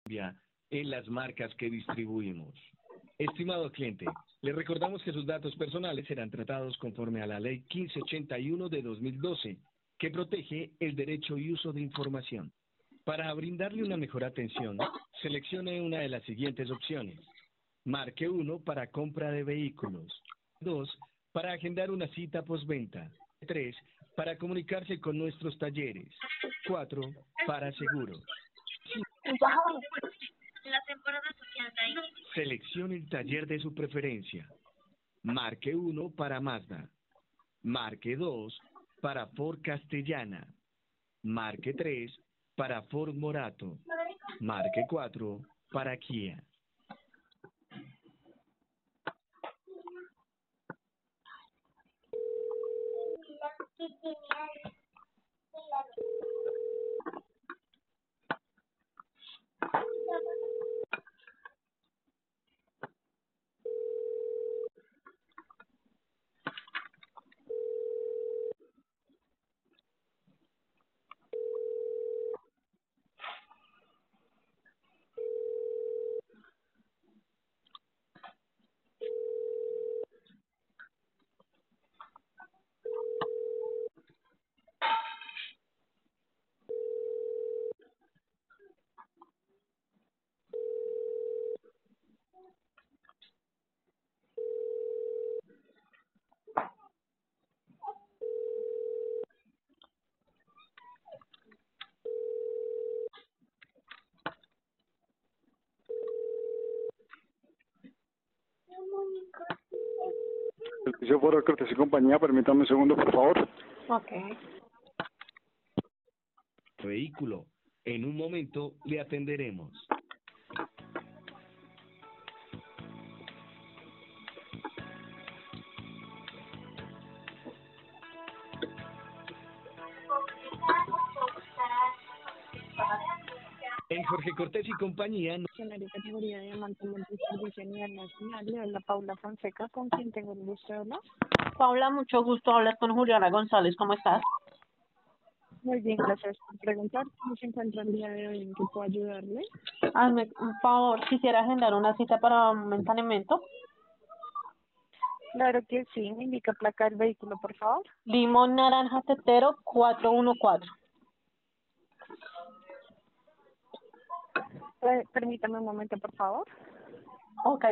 en las marcas que distribuimos. Estimado cliente, le recordamos que sus datos personales serán tratados conforme a la Ley 1581 de 2012, que protege el derecho y uso de información. Para brindarle una mejor atención, seleccione una de las siguientes opciones. Marque 1 para compra de vehículos. 2 para agendar una cita postventa. 3 para comunicarse con nuestros talleres. 4 para seguros. La temporada social de ahí. Seleccione el taller de su preferencia. Marque 1 para Mazda. Marque 2 para Ford Castellana. Marque 3 para Ford Morato. Marque 4 para Kia. Yo por cortesía y compañía, permítame un segundo, por favor. Ok. Vehículo. En un momento le atenderemos. En Jorge Cortés y compañía. Categoría de diamante multiservicio a nivel nacional. Le habla Paula Fonseca, con quien tengo el gusto de hablar. Paula, mucho gusto. Hablas con Juliana González. ¿Cómo estás? Muy bien, gracias por preguntar. ¿Cómo se encuentra el día de hoy? ¿En qué puedo ayudarle? Hazme un favor, quisiera agendar una cita para un mantenimiento. Claro que sí. ¿Me indica placa del vehículo, por favor? Limón Naranja Tetero 414. Permítame un momento, por favor. Ok.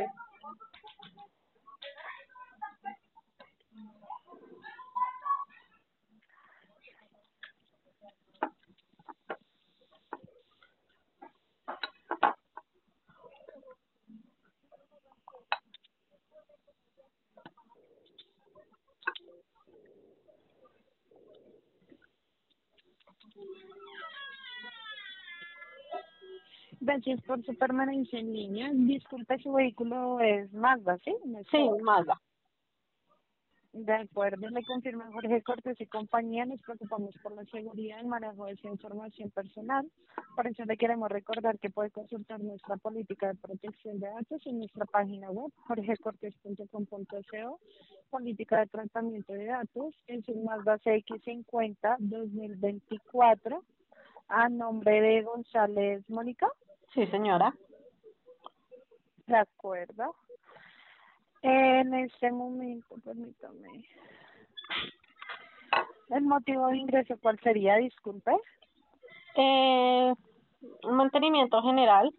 Gracias por su permanencia en línea. Disculpe, su vehículo es Mazda, ¿sí? Sí, Mazda. De acuerdo, le confirmo Jorge Cortés y compañía, nos preocupamos por la seguridad y manejo de esa información personal. Por eso le queremos recordar que puede consultar nuestra política de protección de datos en nuestra página web, jorgecortés.com.co, política de tratamiento de datos, en su Mazda CX-50 2024, a nombre de González Mónica. Sí, señora. De acuerdo. En este momento, permítame. ¿El motivo de ingreso cuál sería? Disculpe. Un mantenimiento general.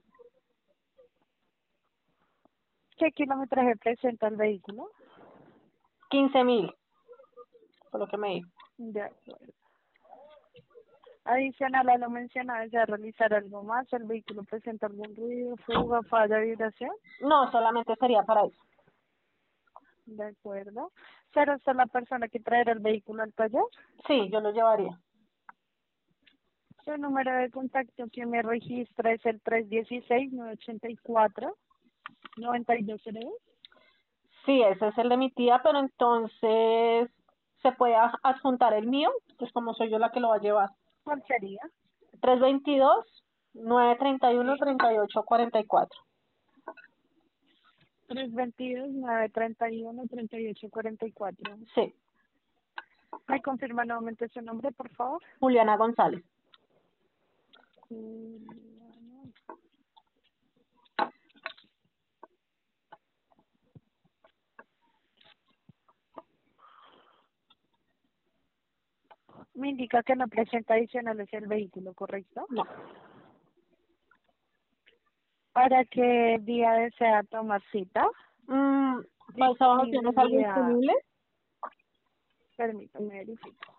¿Qué kilometraje presenta el vehículo? 15.000. Por lo que me dijo. De acuerdo. Adicional a lo mencionado, ¿ya realizar algo más? ¿El vehículo presenta algún ruido, fuga, falla, vibración? No, solamente sería para eso. De acuerdo. ¿Será usted la persona que traerá el vehículo al taller? Sí, yo lo llevaría. Su número de contacto que me registra es el 316-984-9202. Sí, ese es el de mi tía, pero entonces se puede adjuntar el mío, pues como soy yo la que lo va a llevar. ¿Cuál sería? 322-931-3844. 322-931-3844. Sí, ¿Me confirma nuevamente su nombre, por favor? Juliana González. me indica que no presenta adicionales el vehículo, ¿correcto? No. ¿Para qué día desea tomar cita? ¿Para el sábado tienes algo Disponibilidad, disponible? permítame verificar.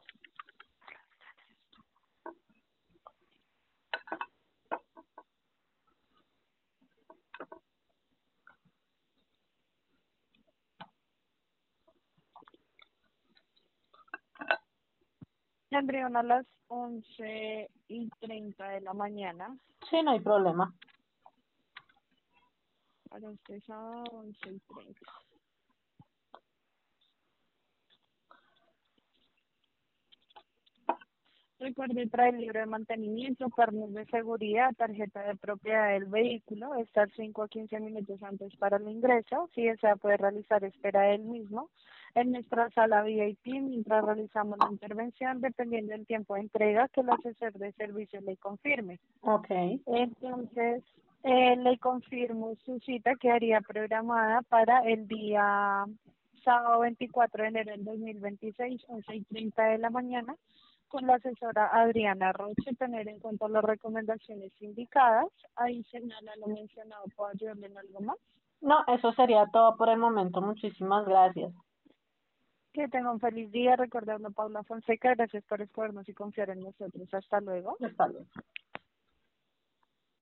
Tendría una a las 11:30 de la mañana. Sí, no hay problema. Para usted sábado 11:30. Recuerde traer libro de mantenimiento, permiso de seguridad, tarjeta de propiedad del vehículo, estar 5 a 15 minutos antes para el ingreso. Si desea puede realizar espera del mismo en nuestra sala VIP mientras realizamos la intervención, dependiendo del tiempo de entrega que el asesor de servicio le confirme. Ok. Entonces, le confirmo su cita quedaría programada para el día sábado 24 de enero del 2026, 11:30 de la mañana, con la asesora Adriana Roche, tener en cuenta las recomendaciones indicadas. Adicional a lo mencionado, ¿puedo ayudarle en algo más? No, eso sería todo por el momento. Muchísimas gracias. Que tenga un feliz día. Recordando Paula Fonseca, gracias por escogernos y confiar en nosotros. Hasta luego. Hasta luego.